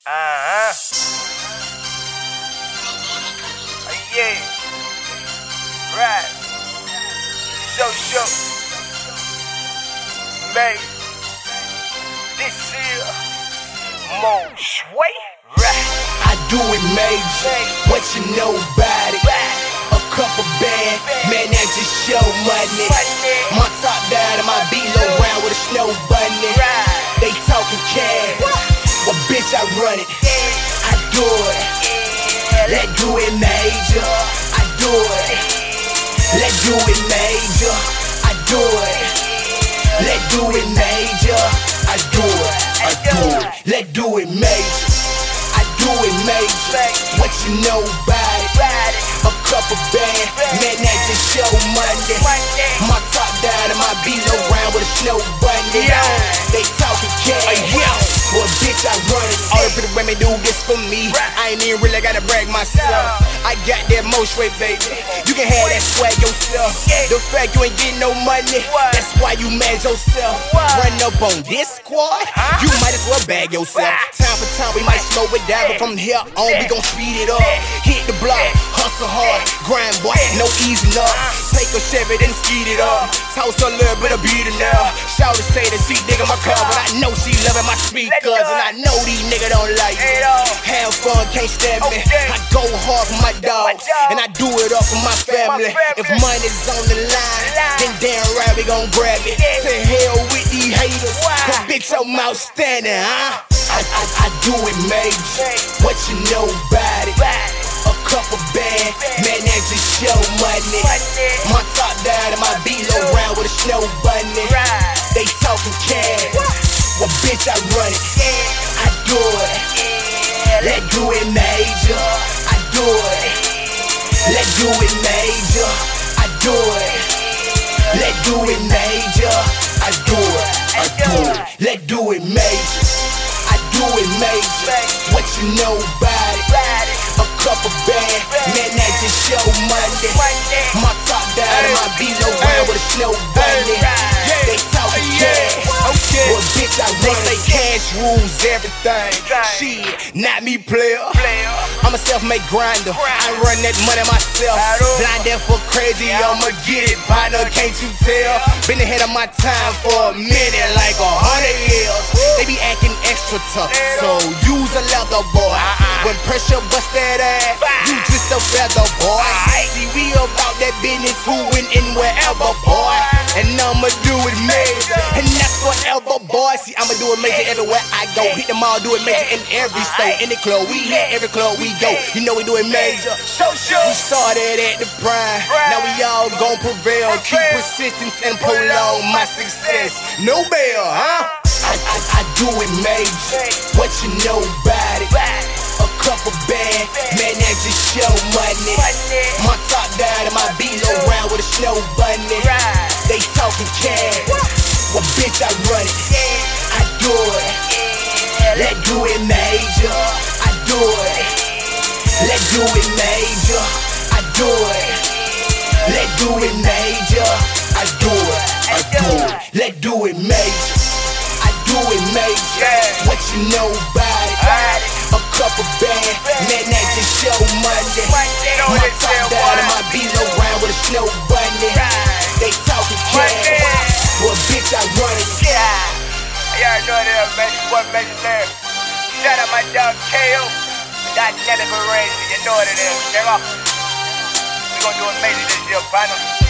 Yeah. Right. So. Man. This is Mo Sway. Right. I do it major. What you know about it? A couple band, man, that just show money. My top down and my below round with a snow bunny. They talking cash, well bitch I run it. I do it. Let's do it major. I do it. Let's do it major. I do it. Let's do it major. I do it. I do it. Let's do it major. I do it major. What you know about it? A couple band, man, that just show money. My top down and my below round with a snow bunny. They talking cash. Well, bitch, I run it. All the pretty women do this for me. I ain't even really gotta brag myself. I got that Mo Sway, baby. You can have that swag yourself. The fact you ain't getting no money, that's why you mad yourself. Run up on this squad, you might as well bag yourself. Time for time, we might slow it down, but from here on, we gon' speed it up. Hit the block, hustle hard, grind, boy, no easing up. Take a Chevy, then speed it up. Toss a little bit of beat in there. Shout to say that she digging my car, but I know she loving my speakers, and I know these niggas don't like it. Have fun, can't stand me. I go hard for my dogs, and I do it all for my family. If money's on the line, then damn right we gon' grab it. To hell with these haters, cause bitch I'm outstanding, huh? I do it major. What you know about it? A couple band, man, that just show money. My top down and my below round with a snow bunny. They talking cash, well bitch I run it. I do it. Let's do it major. I do it. Let's do it major. I do it. Let's do it major. I do it. I do it. Let's do it major. I do it major. What you know about it? A couple band, man, that just show money. My top down and my below round with a snow bunny. They talking cash. Well, bitch, I run it. They say cash rules everything. Shit, not me, player. I'm a self-made grinder. I run that money myself. Blind deaf for crazy, I'ma get it, partner, can't you tell? Been ahead of my time for a minute, like 100 years. They be acting extra tough, so use a leather boy. When pressure bust that ass, you just a feather boy. See, we about that business, who and in wherever, boy. And I'ma do it major, and that's forever, boy. See, I'ma do it major everywhere I go. Hit them all, do it major in every state. In the club, we hit every club we go. You know we do it major. We started at the prime, now we all gon' prevail. Keep persistence and prolong my success. No bail, huh? I do it major. What you know about it? A couple band, man, that just show money. My top down and my below round with a snow bunny. They talking cash, well bitch I run it. I do it. Let's do it major. I do it. Let's do it major. I do it. Let's do it major. I do it. I do it. Let's do it major. I do it major. What you know about it? A couple band, man, that just show money. My top down and my below round with a snow bunny. They talking cash, well bitch I run it. Y'all know that, man. What makes it there? Shout out my dog KO. That never raised. You know what it is. Check off. We gonna do a major this year, partner.